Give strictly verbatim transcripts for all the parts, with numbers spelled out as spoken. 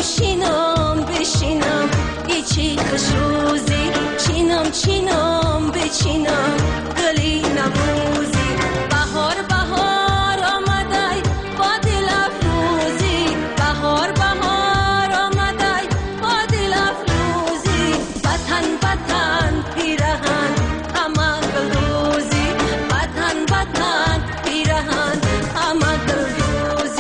بشینم بشینم ایچی خشوزی چینم چینم بچینم گلی نموزی بهار بهار آمدای با دل افروزی بهار بهار آمدای با دل افروزی وطن وطن پیرهن همه گلدوزی وطن وطن پیرهن همه گلدوزی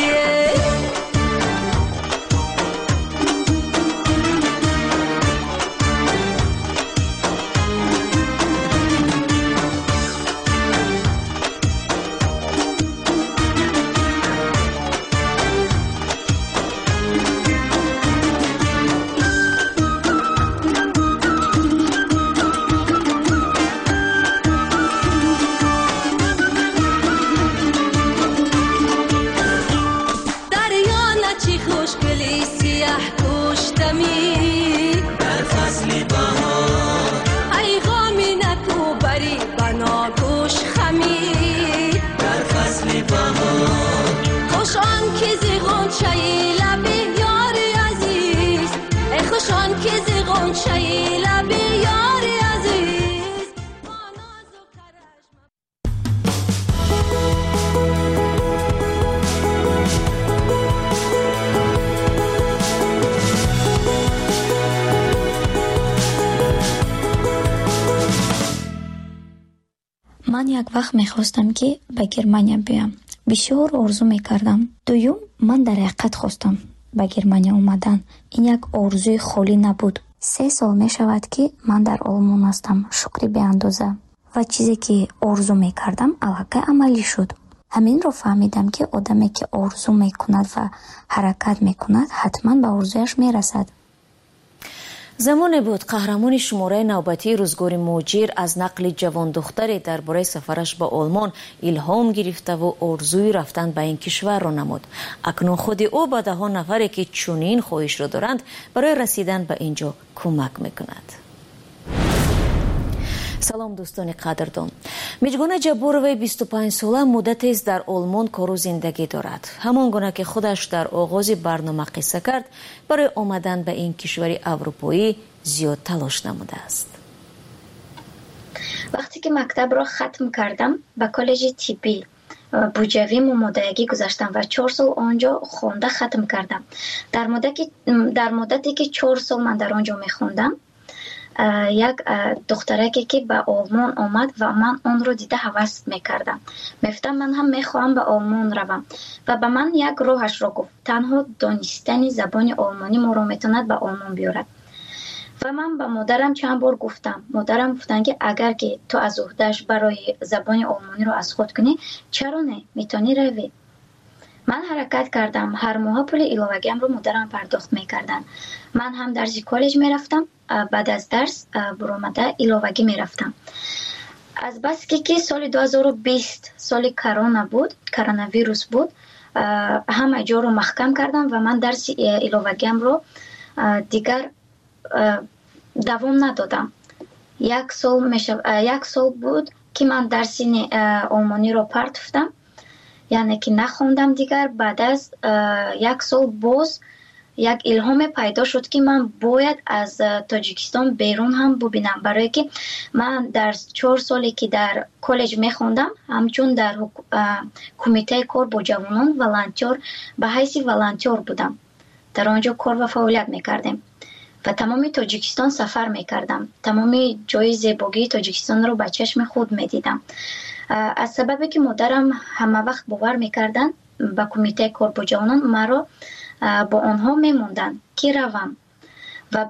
من یک وقت میخواستم که به گرمانیا بیام. بسیار آرزو میکردم. دویم من در حقیقت خواستم به گرمانیا اومدن. این یک آرزوی خالی نبود. سه سال میشود که من در آلمان هستم. شکری به اندازه. و چیزی که آرزو میکردم الحقیقت عملی شد. همین رو فهمیدم که آدمی که آرزو میکند و حرکت میکند حتما به آرزویش میرسد. زمانی بود قهرمان شماره نوبتی روزگار موجیر از نقل جوان دختری درباره سفرش به آلمان الهام گرفته و آرزوی رفتن به این کشور را نمود. اکنون خود او به ده ها نفری که چنین خواهش را دارند برای رسیدن به اینجا کمک میکند. سلام دوستان قدردان. میجگونه جبوروی بیست و پنج ساله مدت است در آلمان کار و زندگی دارد. همان گونه که خودش در آغاز برنامه قصه کرد برای آمدن به این کشور اروپایی زیاد تلاش نموده است. وقتی که مکتب را ختم کردم به کالج طبی بوجوی ممادگی گذاشتم و چهار سال آنجا خونده ختم کردم. در مدتی در مدتی که چهار سال من در آنجا میخوندم یک دخترکی که به آلمان آمد و من آن رو دیده هوس میکردم. میفتم من هم میخواهم به آلمان روم و به من یک راهش را گفت. تنها دانستن زبان آلمانی ما را میتواند به آلمان بیارد. و من به مادرم چند بار گفتم. مادرم گفتن که اگر که تو از عهده‌اش برای زبان آلمانی رو از خود کنی چرا نه میتونی روی. من حرکت کردم. هر ماه پول ایلاوگیم رو مادرم پرداخت میکردن. من هم درس کالج میرفتم. بعد از درس برآمده ایلاوگی میرفتم. از بس که که سال دو هزار و بیست سال کرونا بود، کرونا ویروس بود، همه جا رو محکم کردم و من درس ایلاوگیم رو دیگر دوام ندادم. یک سال میشه یک سال بود که من درس آلمانی رو پرتفتم، یعنی که نخوندم دیگر. بعد از یک سال باز یک الهام پیدا شد که من باید از تاجیکستان بیرون هم ببینم، برای که من در چهار سالی که در کالج میخوندم همچون در کمیته کار با جوانان والنتیر به حیث والنتیر بودم. در آنجا کار و فعالیت میکردم و تمام تاجیکستان سفر میکردم. تمام جای زیبایی تاجیکستان رو به چشم خود میدیدم. از سببی که مادرم همه وقت باور میکردن به کمیته کار با جوانان مرا با آنها میموندن که روم و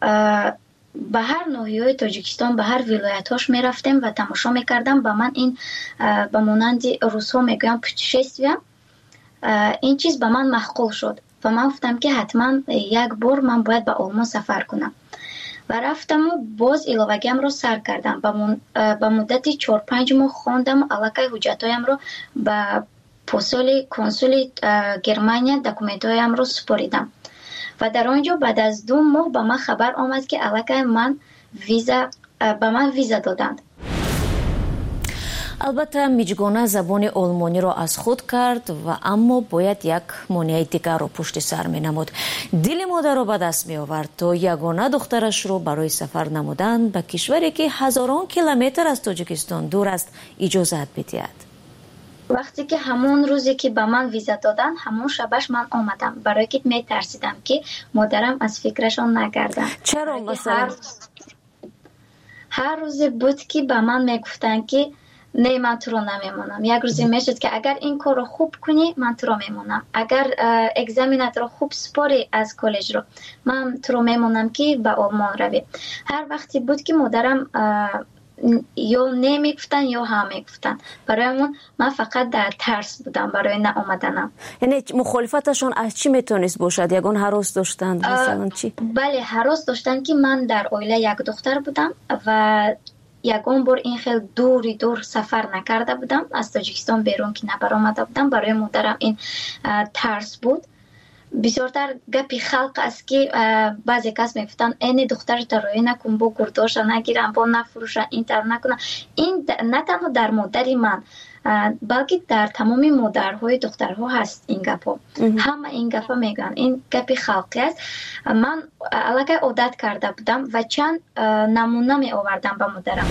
به هر ناحیه تاجیکستان به هر ولایت‌هاش میرفتم و تماشا میکردم. به من این به مانند روس‌ها میگویم پوتشستویه، این چیز به من معقول شد و من گفتم که حتما یک بار من باید به آلمان سفر کنم و رفتم و باز ایلاوگیم رو سر کردم. به مدت چهار پنج ماه خواندم و علاقه حجتایم رو به پستال کنسول گرمانیا دکومنتایم رو سپاریدم و در آنجا بعد از دو ماه به من خبر آمد که علاقه من ویزا به من ویزا دادند. البته میجگونه زبان آلمانی را از خود کرد و اما باید یک مانع دیگر را پشت سر می نمود. دل مادر را به دست می آورد تا یگانه دخترش را برای سفر نمودن به کشوری که هزاران کیلومتر از تاجیکستان دور است اجازت بدهد. وقتی که همون روزی که به من ویزا دادن همون شبش من آمدم، برای که می ترسیدم که مادرم از فکرشان نگردن. چرا مثلا؟ هر, هر روز بود که به من می گفتن که نه من تو رو نمیمونم. یک روزی میشد که اگر این کار رو خوب کنی من تو رو میمونم، اگر اگزامینات رو خوب سپاری از کالج رو من تو رو میمونم که به آلمان روی. هر وقتی بود که مادرم یا نمیگفتن یا هم میگفتن، برایمون من فقط در ترس بودم برای نه آمدنم. یعنی مخالفتشون از چی میتونست باشد؟ یگان هراس داشتند مثلا چی؟ بله هراس داشتن که من در عائله یک دختر بودم و یگان بار این خیلی دوری دور سفر نکرده بودم، از تاجیکستان بیرون که نبر آمده بودم. برای مادرم این ترس بود. بسیارتر گپی خلق است که بعضی کس میگفتن این دختر ترایی نکن، با گرداش نگیرن، با نفروش، این تر نکنن. این نه تنها در مادری من بلکه در تمام مادرهای دخترها هست این گپا. همه این گپا میگن، این گپی خلقی است. من علاقه عادت کرده بودم و چند نمونه می آوردم به مادرم.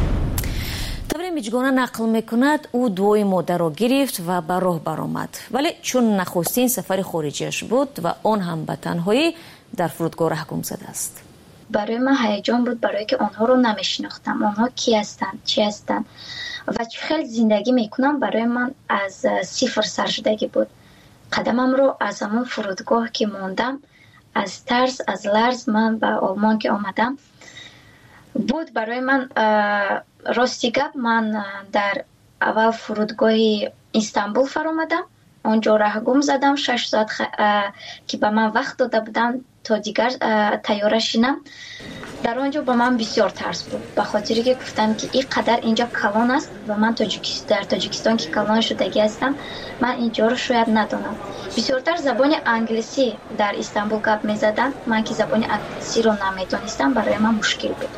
طوری میجگونه نقل میکند او دوی مادر را گرفت و به راه برآمد، ولی چون نخستین سفر خارجیش بود و آن هم به تنهایی در فرودگاه ره گم زده است. برای من هیجان بود، برای که آنها رو نمیشناختم. آنها کی هستند، چی هستند و خیلی زندگی میکنم. برای من از صفر سر شدگی بود. قدمم رو از همون فرودگاه که موندم، از ترس از لرز من به آلمان که آمدم بود. برای من راستی گپ من در اول فرودگاه استانبول فر آمدم، اونجا راه گم زدم. شش ساعت خ... که به من وقت داده بودن تا دیگر تیاره شینم. در آنجا به من بسیار ترس بود، به خاطری که گفتم که این قدر اینجا کلان است و من تاجیکستان در تاجیکستان که کلان شدگی هستم، من اینجا رو شاید ندانم. بسیارتر زبان انگلیسی در استانبول گپ میزدن، من که زبان انگلیسی رو نمیدانستم، برای من مشکل بود.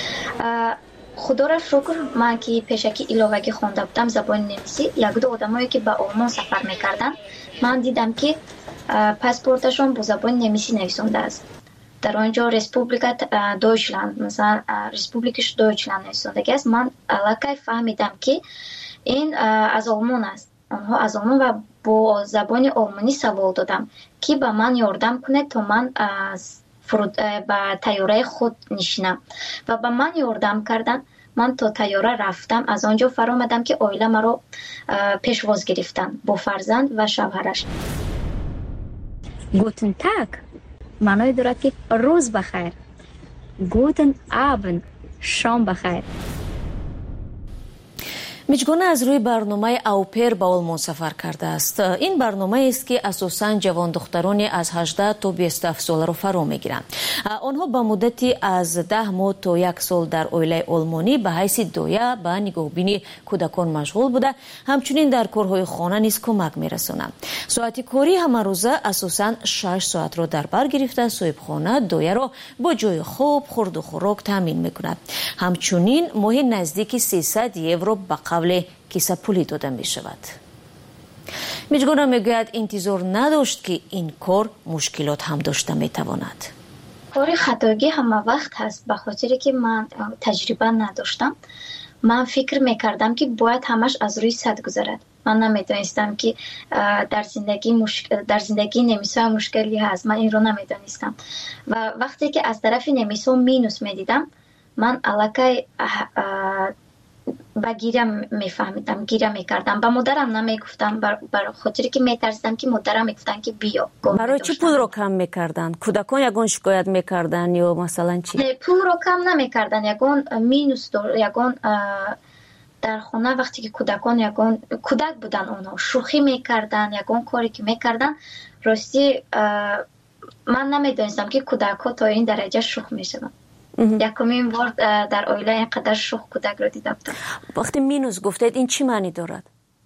خدا را شکر من که پیشکی علاوگی خونده بودم زبان نمیسی، یک دو آدمایی که به آلمان سفر میکردن من دیدم که پاسپورتشون با زبان نمیسی نویسنده است. در آنجا رسپوبلیکا دویچلند، مثلا رسپوبلیکش دویچلند نویسنده است. من علاقه فهمیدم که این از آلمان است. آنها از آلمان و با زبان آلمانی سوال دادم که به من یاردم کنه تا من از فرود به تیاره خود نشینم و به من یاردم کردن. من تا تیاره رفتم، از آنجا فر آمدم که عائله مرا پیشواز گرفتن با فرزند و شوهرش. گوتن تاگ معنای دارد که روز بخیر. گوتن آبن شام بخیر. میجگونه از روی برنامه اوپر به آلمان سفر کرده است. این برنامه است که اساساً جوان دخترانی از هجده تا بیست و هفت ساله را فرا میگیرند. آنها به مدتی از ده ماه تا یک سال در عائله آلمانی به حیث دایه به نگهبانی کودکان مشغول بوده، همچنین در کارهای خانه نیز کمک میرسانند. ساعت کاری همه روزه اساساً شش ساعت را در بر گرفته صاحبخانه دایه را با جای خواب، خورد و خوراک تامین میکند. همچنین ماهی نزدیک سیصد یورو به قبل کیسه پولی داده می شود. میجگونه میگوید انتظار نداشت که این کار مشکلات هم داشته می تواند. کار خطاگی همه وقت هست، به خاطری که من تجربه نداشتم. من فکر میکردم که باید همش از روی صد گذرد. من نمیدانستم که در زندگی مشکل در زندگی نمیسا مشکلی هست. من این رو نمیدانستم و وقتی که از طرف نمیسا مینوس میدیدم، من علاقه با گیرم میفهمیدم، گیرم میکردم. با مادرم نمیگفتم، بر, بر خاطری که میترسیدم که مادرم میگفتن که بیا. برای چی پول رو کم میکردن؟ کودکان یگان شکایت میکردن یا مثلا چی؟ نه، پول رو کم نمیکردن. یگان مینوس دار، یگان در خونه وقتی که کودکان یگان کودک بودن، اونا شوخی میکردن، یگان کاری که میکردن. راستی من نمیدونستم که کودک ها تا این درجه شوخ میشدن. یکمین بار در عائله اینقدر شوخ کودک رو دیده بودم. وقتی مینوس گفتید این چی معنی دارد؟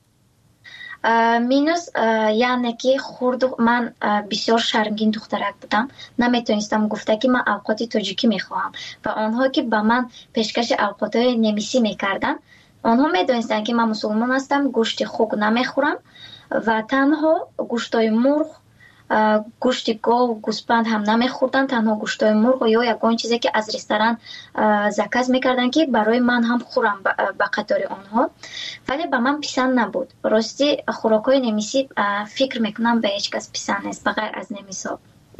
مینوس یعنی که خورد. من بسیار شرمگین دخترک بودم، نمیتونستم گفته که من اوقات تاجیکی میخواهم و آنها که به من پیشکش اوقات نمیسی میکردن آنها میدونستند که من مسلمان هستم، گوشت خوک نمیخورم و تنها گوشتای مرغ، گوشت گاو، گوسفند هم نمیخوردن، تنها گوشتای مرغ یا یگان چیزی که از رستوران زکات میکردن که برای من هم خورم به قطار آنها. ولی به من پسند نبود. راستی خوراکای نمیسی فکر میکنم به هیچ کس پسند نیست بغیر از نمیسا.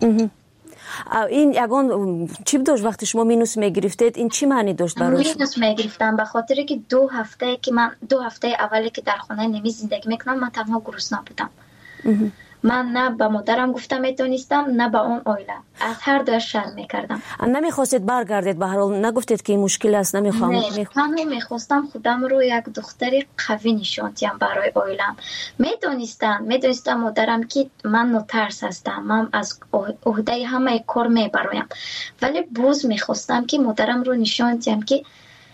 این یگان چی داشت وقتی شما مینوس میگرفتید؟ این چی معنی داشت برای شما؟ مینوس میگرفتم به خاطر که دو هفته که من دو هفته اولی که در خانه نمی زندگی میکنم من تنها گرسنه بودم. من نه به مادرم گفتم میتونستم نه به اون اویله، از هر دو شرم میکردم. نمیخواستید برگردید؟ به هر حال نگفتید که این مشکل است نمیخوام؟ نه، تنها میخواستم خودم رو یک دختری قوی نشون دهم برای اویلم. میدونستم میدونستم مادرم که من نوترس هستم، من از عهده همه کار میبرایم، ولی باز میخواستم که مادرم رو نشون دهم که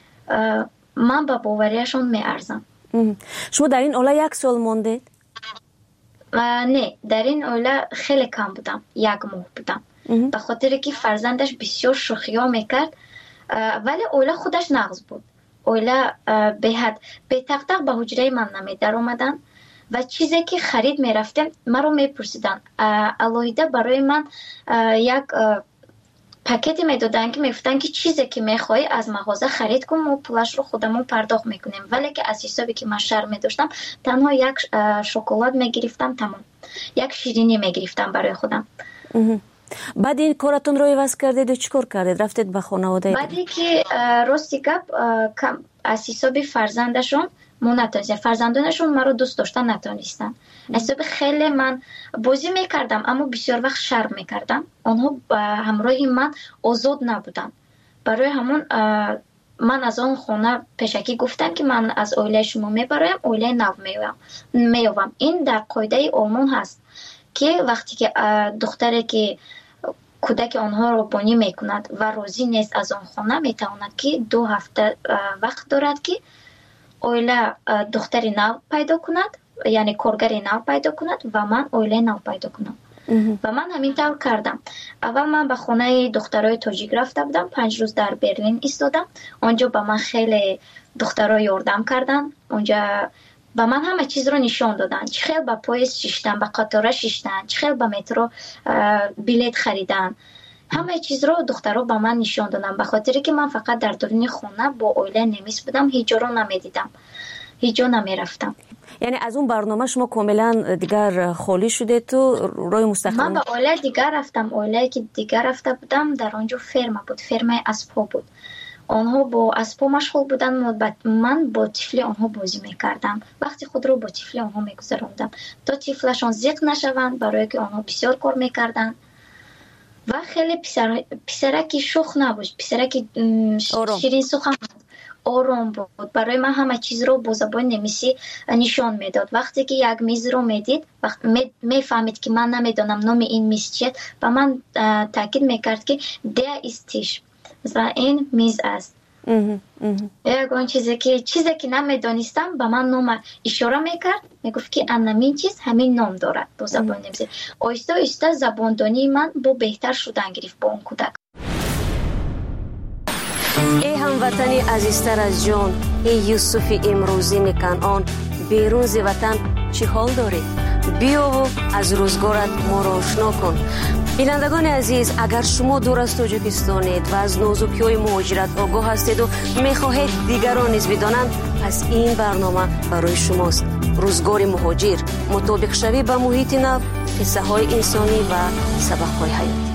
من به باوریشون میارزم. شما در این اوله یک سال موندید؟ نه، در این اوله خیلی کم بودم، یک ماه بودم، به خاطر که فرزندش بسیار شوخی‌ها میکرد، ولی اوله خودش نغز بود. اوله به حد به تق به حجره من نمیدر اومدن و چیزی که خرید میرفتم من رو میپرسیدن. الهیده برای من یک پاکتی میدادن که میگفتن که چیزی که میخوای از مغازه خرید کن، ما پولش رو خودمون پرداخت میکنیم. ولی که از حسابی که من شرم میداشتم تنها یک شکلات میگرفتم، تمام یک شیرینی میگرفتم برای خودم. بعد این کارتون رو عوض کردید و چیکار کردید؟ رفتید به خانواده؟ بعدی که راستی گپ از حسابی فرزندشون ما نتونستم، فرزندانشون مرا دوست داشتن نتونستن. حساب خیلی من بازی میکردم اما بسیار وقت شرم میکردم. آنها همراه من آزاد نبودن. برای همون من از آن خونه پیشکی گفتم که من از اویله شما میبرایم، اویله نو میوم. این در قاعده آلمان هست که وقتی که دختری که کودک آنها رو بانی میکند و راضی نیست از آن خونه، میتواند که دو هفته وقت دارد که اویله دختری نو پیدا کند، یعنی کارگری نو پیدا کند و من اویله نو پیدا کنم. و من همین طور کردم. اول من به خانه دخترای تاجیک رفته بودم، پنج روز در برلین ایستادم. اونجا به من خیلی دخترای یاردم کردن. اونجا به من همه چیز رو نشان دادن، چه خیلی به پاییز شیشتن، به قطار شیشتن، چه خیلی به مترو بلیت خریدن. همه چیز رو دخترها به من نشان دادن، به خاطر که من فقط در درون خونه با اویله نمیس بودم، هیچ جا رو نمیدیدم، هیچ جا نمیرفتم. یعنی از اون برنامه شما کاملا دیگر خالی شده تو روی مستقل؟ من به اویله دیگر رفتم. اویله که دیگر رفته بودم در آنجا فرما بود، فرمای اسبا بود. آنها با اسبا مشغول بودن، من با طفل آنها بازی میکردم. وقتی خود رو با طفل آنها میگذراندم تا طفلشان زیق نشوند، برای که آنها بسیار کار میکردن و خیلی پسر پسرکی شوخ نبود، پسرکی شیرین سخن آرام بود. برای من همه چیز رو با زبان نمیسی نشان میداد. وقتی که یک میز رو میدید، وقت میفهمید که من نمیدونم نام این میز چیه، و من تاکید میکرد که ده استیش، مثلا این میز است. یکون چیزی که چیزی که نمیدونستم به من نام اشاره میکرد، میگفت که همین چیز همین نام دارد با زبان نمیسی. آیسته آیسته زباندانی من با بهتر شدن گرفت با اون کودک. ای هموطنی عزیزتر از جان، ای یوسف امروزین کنعان، بیرون ز وطن چی حال داری؟ بیا و از روزگارت ما را آشنا کن. بینندگان عزیز، اگر شما دور از تاجیکستانید و از نازکی‌های مهاجرت آگاه هستید و میخواهید دیگران نیز بدانند، پس این برنامه برای شماست. روزگار مهاجر، مطابق شوی به محیط نو، قصه های انسانی و سبق های حیاتی.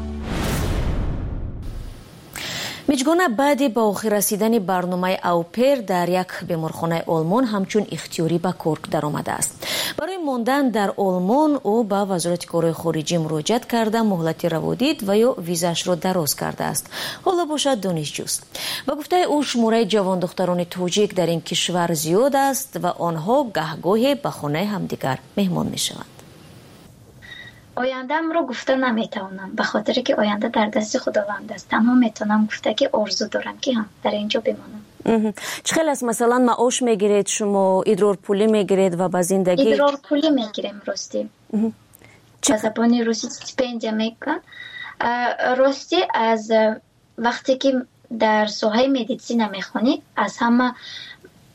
میجگانه بعد با آخر رسیدن برنامه اوپر در یک بیمارخانه آلمان همچون اختیاری به کار در آمده است. برای ماندن در آلمان او به وزارت کارهای خارجی مراجعت کرده، مهلت روادید و یا ویزاش را دراز کرده است. حالا باشد دانشجوست. با گفته او شماره جوان دختران تاجیک در این کشور زیاد است و آنها گهگاهی به خانه همدیگر مهمان میشوند. آینده‌ام رو گفته نمیتونم، به خاطر که آینده در دست خداوند است. تنها میتونم گفته که آرزو دارم که هم در اینجا بمانم. چه خیلی است؟ مثلا معاش میگیرید شما، ادرار پولی میگیرید و با زندگی؟ ادرار پولی میگیریم راستی. چه زبانی روسی استیپندیا میگن. راستی از وقتی که در ساحه مدیسین میخونی، از همه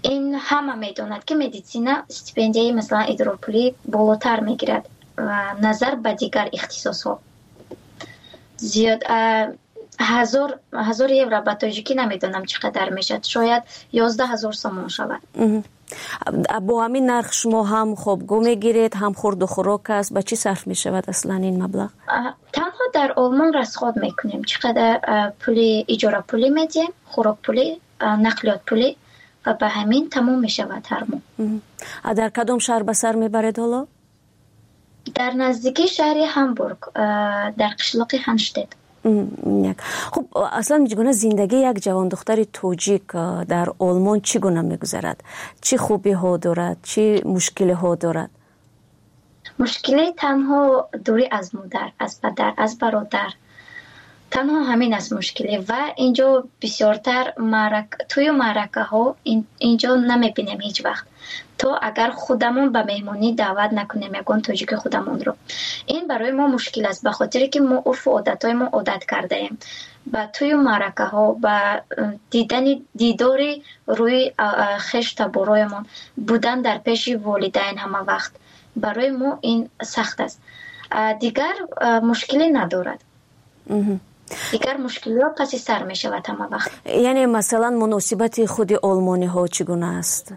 این همه میدوند که مدیسینا استیپендیای مثلا ادراپولی بالاتر میگیرد نظر به دیگر اختصاص ها. زیاد هزار هزار یورو با تاجیکی نمیدونم چقدر میشد، شاید یازده هزار سومون شود. با همین نرخ شما هم خوابگاه میگیرید، هم خورد و خوراک است، به چی صرف میشود اصلا این مبلغ؟ تنها در آلمان رسخود میکنیم، چقدر پولی اجاره پولی میدیم، خوراک پولی، نقلیات پولی و به همین تمام میشود هر ماه. در کدام شهر به سر میبرید حالا؟ در نزدیکی شهر هامبورگ، در قشلاق هانشتت. خب اصلا چگونه زندگی یک جوان دختر توجیک در آلمان چگونه میگذرد؟ چه خوبی ها دارد؟ چه مشکلی ها دارد؟ مشکلی تنها دوری از مادر، از پدر، از برادر، تنها همین است مشکلی. و اینجا بسیارتر معرک توی معرکه ها اینجا نمیبینیم هیچ وقت. تو اگر خودمون به مهمانی دعوت نکنیم میگن توجیک خودمون رو، این برای ما مشکل است، به خاطر که ما عرف و عادتای ما عادت کرده ایم با توی معرکه ها با دیدن دیداری روی خشت برایمون بودن در پیش والدین همه وقت، برای ما این سخت است. دیگر مشکلی ندارد. دیگر مشکلی ها پس سر می شود همه وقت. یعنی مثلا مناسبت خود آلمانی ها چگونه است؟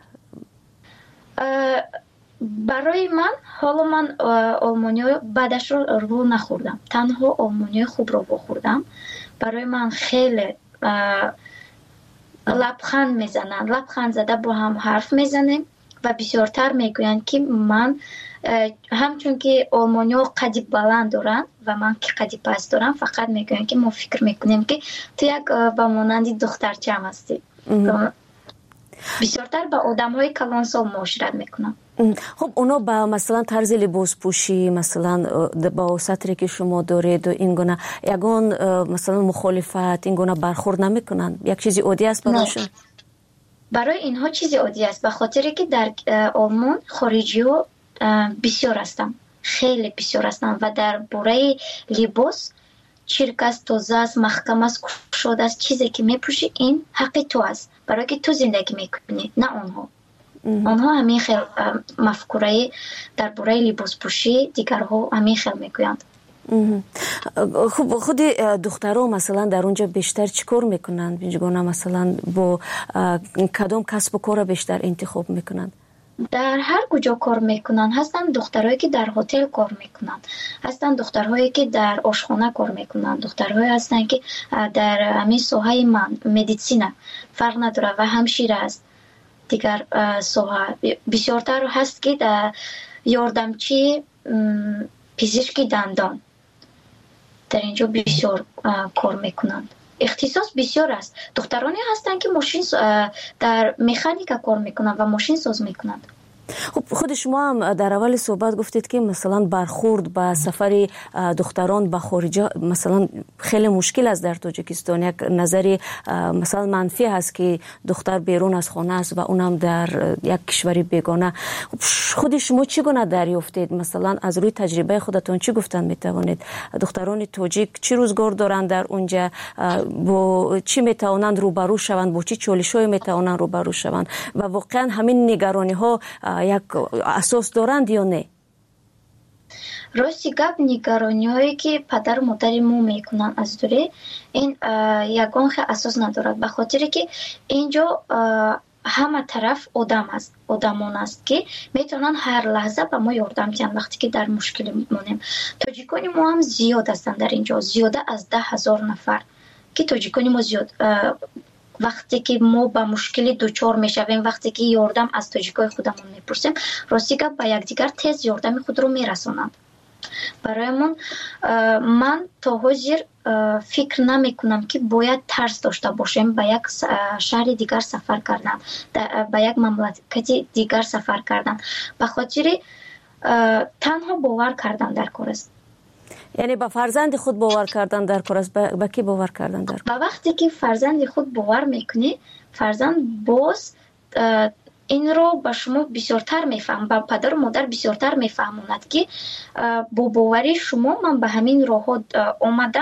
برای من حالا من آلمانی ها بعدش رو رو نخوردم، تنها آلمانی خوب رو بخوردم. برای من خیلی لبخند میزنن، لبخند زده با هم حرف میزنیم و بسیارتر میگویند که من همچون که آلمانی ها قدی بلند دارن و من که قدی پست دارم، فقط میگویند که ما فکر میکنیم که تو یک با مانندی دخترچه هم هستی. بسیارتر با آدم های کلانسال معاشرت میکنم. خب اونا با مثلا طرز لباس پوشی، مثلا با سطری که شما دارید و این گونه یگان مثلا مخالفت این گونه برخورد نمیکنن؟ یک چیزی عادی است برایشون؟ برای اینها چیزی عادی است، به خاطر که در آلمان خارجی ها بسیار هستن، خیلی بسیار هستن و در باره لباس چرک است، تازه است، محکم است، کشاده است. چیزی که میپوشی این حق تو است، برای که تو زندگی میکنی، نه آنها. آنها همین خیلی مفکوره در باره لباس پوشی دیگرها همین خیلی میگویند. خب خود دخترها مثلا در اونجا بیشتر چیکار میکنند؟ بینجگونه مثلا با کدام کسب و کار بیشتر انتخاب میکنند؟ در هر کجا کار میکنن. هستن دخترهایی که در هتل کار میکنن، هستن دخترهایی که در آشخانه کار میکنن، دخترهایی هستن که در همین ساحه من مدیسینا فرق نداره و همشیره است. دیگر ساحه بسیارتر هست که در یاردمچی پزشکی دندان در اینجا بسیار کار میکنند. اختصاص بسیار است. دخترانی هستند که ماشین در مکانیکا کار میکنند و ماشین ساز میکنند. خب خود شما هم در اول صحبت گفتید که مثلا برخورد با سفر دختران به خارج مثلا خیلی مشکل است در تاجیکستان. یک نظری مثلا منفی هست که دختر بیرون از خانه است و اونم در یک کشوری بیگانه. خود شما چگونه دریافتید؟ مثلا از روی تجربه خودتون چی گفتن میتوانید؟ دختران تاجیک چی روزگار دارند در اونجا؟ با چی میتوانند روبرو شوند؟ با چی چالش‌هایی میتوانند روبرو شوند؟ و واقعا همین نگرانی ها یک اساس دارند یا نه؟ راستی گپ نگرانی هایی که پدر و مادر ما میکنن از دوره این یگان خیلی اساس ندارد، به خاطر که اینجا همه طرف آدم است، آدمان است که میتونن هر لحظه به ما یاردم کنن وقتی که در مشکل میمونیم. تاجیکان ما هم زیاد هستن در اینجا، زیاده از ده هزار نفر که تاجیکان ما زیاد وقتی که ما با مشکلی دوچار میشویم، وقتی که یاردم از تاجیکای خودمون میپرسیم، راستی که با یکدیگر تیز یاردم خود رو میرسونند. برایمون من تا حاضر فکر نمی کنم که باید ترس داشته باشیم با یک شهر دیگر سفر کردن، با یک مملکت دیگر سفر کردن، به خاطر تنها باور کردن در کار است. یعنی با فرزند خود باور کردن در کار است. با کی باور کردن در کار؟ با وقتی که فرزند خود باور میکنی، فرزند باز این رو با شما بسیارتر میفهم، با پدر و مادر بسیارتر میفهموند که با باوری شما من به همین راه آمدم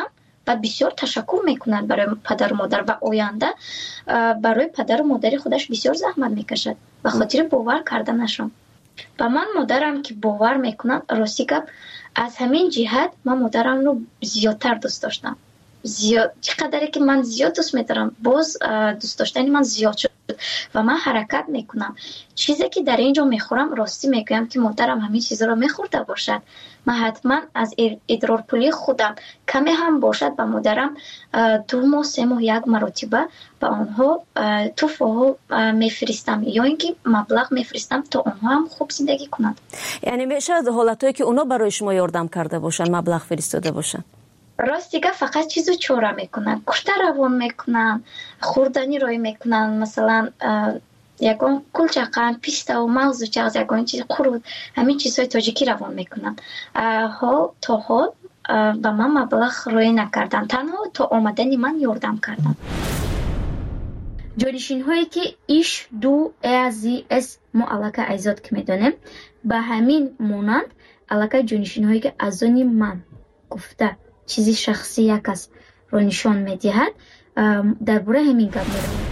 و بسیار تشکر میکنند برای پدر و مادر و آینده برای پدر و مادر خودش بسیار زحمت میکشد به خاطر باور کردنشان. و من مادرم که باور میکنم راستی گپ از همین جهت من مادرم رو زیادتر دوست داشتم. زیاد چقدری که من زیاد دوست می‌دارم باز دوست داشتنی من زیاد شد و من حرکت میکنم. چیزی که در اینجا میخورم راستی میگم که مادرم همین چیزا رو میخورده باشد. من حتما از ادرارپولی خودم کمی هم باشد به مادرم دو ماه سه ماه یک مرتبه به آنها توفه میفرستم یا اینکه مبلغ میفرستم تا آنها هم خوب زندگی کنند. یعنی میشه حالتایی که اونا برای شما یاردم کرده باشن مبلغ فرستاده باشن؟ راست دیگه فقط چیزو چوره میکنن، کشته روان میکنن، خوردنی روی میکنن، مثلا یکان کلچقن، پیسته و مغز و چغز یکان چیز قرود همین چیزهای تاجیکی روان میکنن. ها تا حال به من مبلغ روی نکردن، تنها تا آمدنی من یاردم کردن. جانشین هایی که ایش دو ازی اس ما علاقه ایزاد که میدانیم به همین مونند علاقه جانشین هایی که از آنی من گفته چیزی شخصی یک کس رو نشان میدهد درباره همین گپ می‌رویم.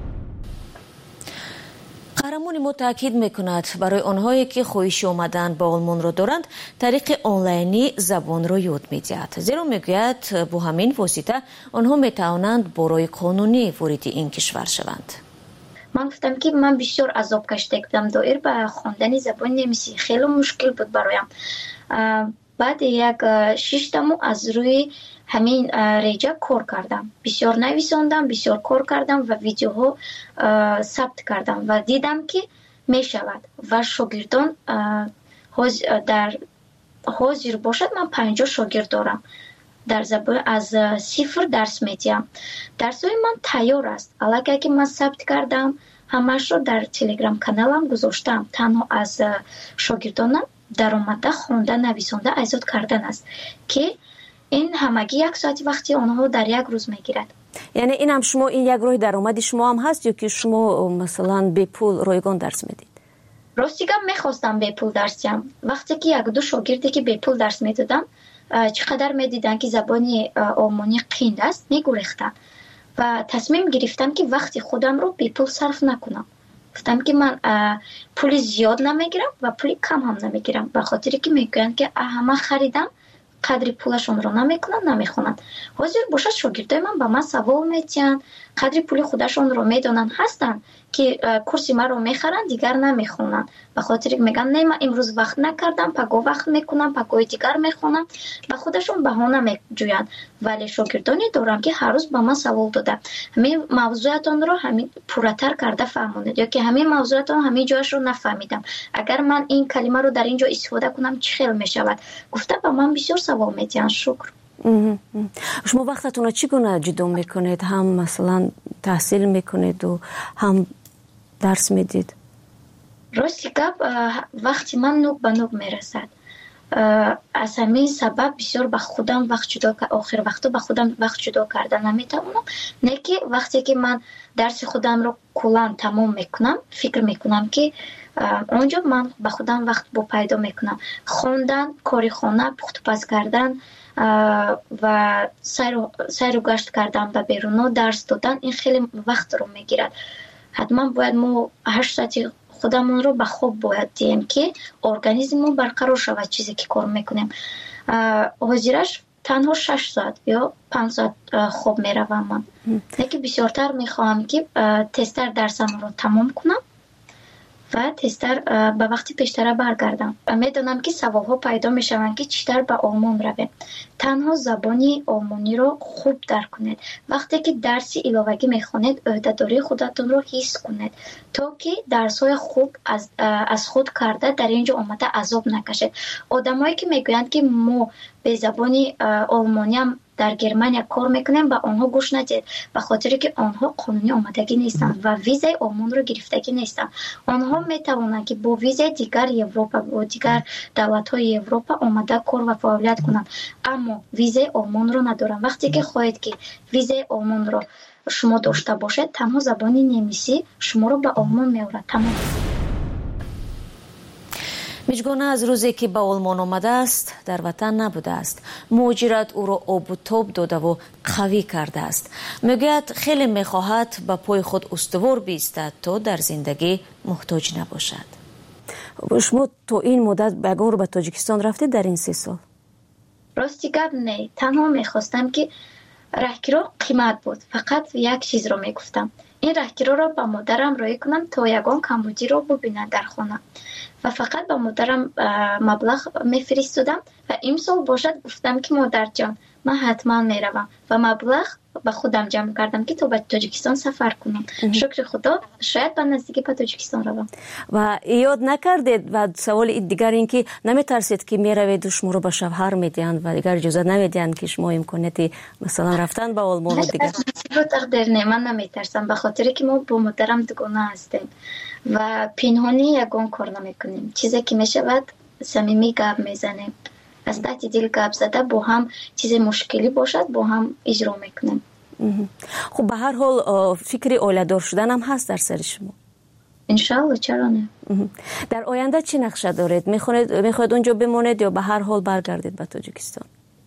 قهرمان ما تاکید میکند برای آنهایی که خواهش آمدن به آلمان را دارند طریق آنلاینی زبان را یاد میدهد، زیرا میگوید با همین واسطه آنها میتوانند برای قانونی وارد این کشور شوند. من گفتم که من بسیار عذاب کشیده بودم دایر به خواندن زبان نمیسی، خیلی مشکل بود برایم. بعد یک شش ماه از روی همین ریجا کار کردم، بسیار نویساندم، بسیار کار کردم و ویدیوها ثبت کردم و دیدم که می شود و شاگردان در حاضر باشد. من پنجاه شاگرد دارم در زبان از صفر درس میدیم. درسای من تیار است، علاوه که من ثبت کردم همش رو در تلگرام کانالم گذاشتم. تنها از شاگردانم در آمده خوانده نویسنده ایجاد کردن است که این همگی یک ساعت وقتی آنها در یک روز میگیرد. یعنی این هم شما این یک راه درآمد شما هم هست یا که شما مثلا به پول رایگان درس میدید؟ راستیگم میخواستم به پول درس دهم. وقتی که یک دو شاگردی که به پول درس میدادم چقدر میدیدن که زبانی آلمانی قین است میگریختن و تصمیم گرفتم که وقتی خودم رو به پول صرف نکنم. گفتم که من پول زیاد نمیگیرم و پول کم هم نمیگیرم به خاطر که میگن که همه خریدم قدری پولشون رو نمیکنن نمیخونن. حاضر باشد شاگردای من به من سوال میتین قدری پول خودشون رو میدونن هستن که کورس ما رو میخرن دیگر نمیخونن به خاطر که میگن نه من امروز وقت نکردم پگاه وقت میکنم پگاه دیگر میخونم به خودشون بهانه میجوین. ولی شاگردانی دارم که هر روز به من سوال داده همین موضوعاتون رو همین پورتر کرده فهمونید یا که همین موضوعاتون همین جایش رو نفهمیدم، اگر من این کلمه رو در اینجا استفاده کنم چه خیلی میشود. گفته به من بسیار سوال میتین. شکر. شما وقتتون رو چگونه جدا میکنید؟ هم مثلا تحصیل میکنید و هم درس میدید؟ راستی گپ وقتی من نوک به نوک میرسد از همین سبب بسیار به خودم وقت جدا که آخر وقتا به خودم وقت جدا کردن نمیتونم. نه که وقتی که من درس خودم رو کلا تمام میکنم فکر میکنم که اونجا من به خودم وقت با پیدا میکنم. خواندن، کاری خانه، پخت پز کردن و سیر و گشت کردن به بیرون درس دادن این خیلی وقت رو میگیرد. حتما باید ما هشت ساعتی خودمون رو به خواب باید دیم که ارگانیسممون برقرار شود چیزی که کار میکنیم. حاضرش تنها شش ساعت یا پنج ساعت خواب میروم من. نه که بسیارتر میخواهم که تستر درسم رو تمام کنم و تستر به وقتی پیشتر برگردم. میدونم که سوال ها پیدا میشوند که چطور به آلمان رویم. تنها زبانی آلمانی رو خوب درک کنید. وقتی که درسی علاوگی میخونید عهده‌داری خودتون رو حس کنید تا که درس های خوب از, از خود کرده در اینجا آمده عذاب نکشید. آدمایی که میگویند که ما به زبانی آلمانی هم در گرمانیا کار میکنیم به آنها گوش ندید به خاطر که آنها قانونی آمدگی نیستند و ویزای آلمان رو گرفتگی نیستند. آنها میتوانند که با ویزای دیگر اروپا و دیگر دولت‌های اروپا آمده کار و فعالیت کنند اما ویزای آلمان رو ندارند. وقتی که خواهید که ویزای آلمان رو شما داشته باشید تنها زبانی نمیسی شما رو به آلمان میآورد. تمام. میجگانه از روزی که به آلمان آمده است در وطن نبوده است. مهاجرت او را آب و تاب داده و قوی کرده است. میگوید خیلی میخواهد به پای خود استوار بایستد تا در زندگی محتاج نباشد. شما تو این مدت بگان رو به تاجیکستان رفتید در این سه سال؟ راستی گپ نه، تنها میخواستم که راهگیرا قیمت بود. فقط یک چیز رو میگفتم، این راهگیرا رو با مادرم رای کنم تا یگان کمبودی رو ببینن در خانه و فقط با مادرم مبلغ میفرستادم و امسال باشد گفتم که مادر جان من حتما میروم و مبلغ با خودم جمع کردم که تو به تاجیکستان سفر کنم. شکر خدا شاید به نزدیکی به تاجیکستان روم. و یاد نکردید و سوال دیگر این که نمیترسید که میروید و شما رو به شوهر میدین و دیگر اجازه نمیدین که شما امکانیتی مثلا رفتن به آلمان و دیگر؟ رو تقدیر نه، من نمیترسم به خاطر که ما با مادرم دوگانه هستیم و پنهانی یگان کار نمیکنیم. چیزی که میشود صمیمی گپ میزنیم، از تحت دل گپ زده با هم چیز مشکلی باشد با هم اجرا میکنیم. خب به هر حال فکر اوله دار شدن هم هست در سر شما؟ انشالله، چرا نه. در آینده چی نقشه دارید؟ میخواید میخواید اونجا بمونید یا به هر حال برگردید به تاجیکستان؟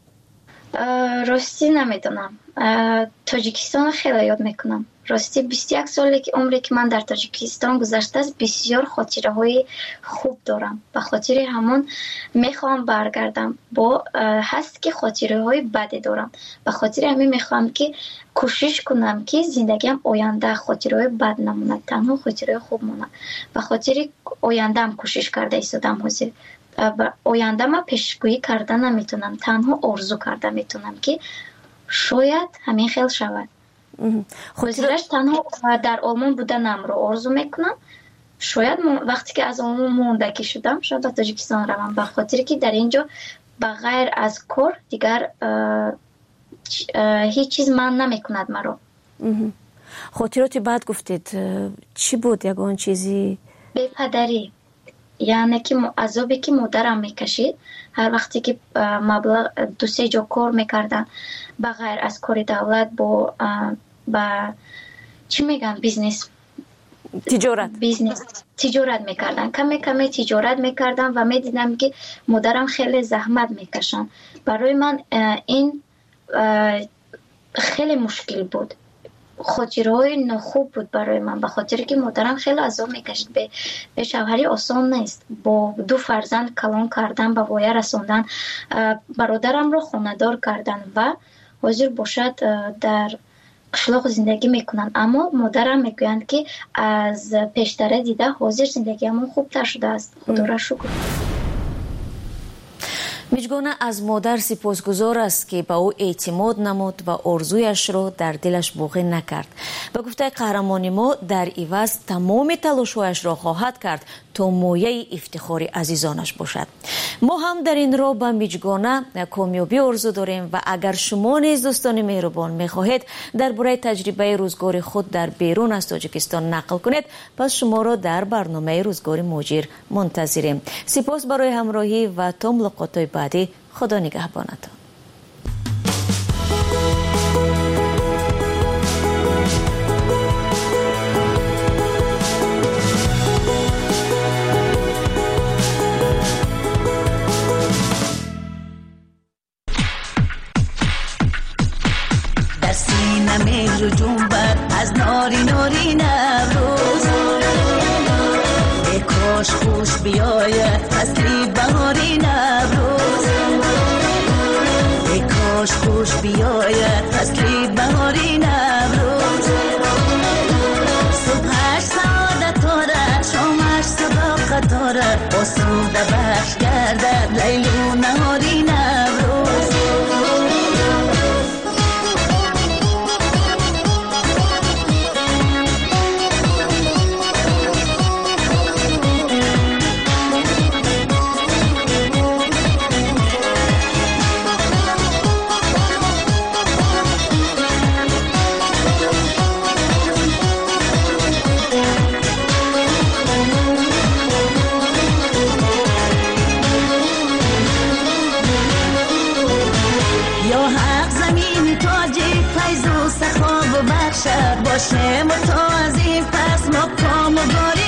راستی نمیدونم. تاجیکستان خیلی یاد میکنم. راستی بیست و یک سالی که عمری که من در تاجیکستان گذشته است بسیار خاطره های خوب دارم. به خاطر همون میخوام برگردم. با هست که خاطره های بدی دارم. به خاطر همین میخوام که کوشش کنم که زندگیم آینده خاطره های بد نمونه، تنها خاطره خوب مونه. به خاطر آینده هم کوشش کرده ایستادم حاضر. آینده ما پیشگویی کرده نمیتونم، تنها آرزو کرده میتونم که شاید همین خیلی شود. خاطرش تنها در آلمان بودنم رو آرزو میکنم. شاید وقتی که از آلمان موندگی شدم شاید به تاجیکستان روم، به خاطر که در اینجا بغیر از کار دیگر هیچ چیز من نمیکند مرا. خاطراتی بعد گفتید چی بود یگان چیزی؟ به پدری، یعنی که عذابی که مادرم میکشید هر وقتی که مبلغ دو سه جا کار میکردن بغیر از کار دولت با با چی میگن بیزنس تجارت بیزنس تجارت میکردن، کمی کمی تجارت میکردن و میدیدم که مادرم خیلی زحمت میکشن. برای من این خیلی مشکل بود، خاطرهای نخوب بود برای من، به خاطر که مادرم خیلی عذاب میکشید. به, به شوهری آسان نیست، با دو فرزند کلان کردن، به وایه رساندن، برادرم رو خانه‌دار کردن و حاضر باشد در قشلاق زندگی میکنن. اما مادرم میگویند که از پیشتره دیده حاضر زندگی همون خوبتر شده است. خدا را شکر. میجگانه از مادر سپاسگزار است که به او اعتماد نمود و آرزویش را در دلش باقی نکرد. به گفته قهرمان ما در عوض تمام تلاش‌هایش را خواهد کرد تا مایه افتخار عزیزانش باشد. ما هم در این راه به میجگانه کامیابی آرزو داریم و اگر شما نیز دوستان مهربان میخواهید درباره تجربه روزگار خود در بیرون از تاجیکستان نقل کنید، پس شما را در برنامه روزگار مهاجر منتظریم. سپاس برای همراهی و تا ملاقات‌های بعدی. خدا نگهبانتان. در سینه مهر و جنبت از ناری ناری نوروز، ای کاش خوش بیاید فصلی بهاری نوروز، ای کاش خوش بیاید فصلی بهاری نوروز. صبحش سعادت داره، شامش صداقت داره، آسوده بخش گردد لیل و نهاری نوروز. باشه متعازی پس مقام و باری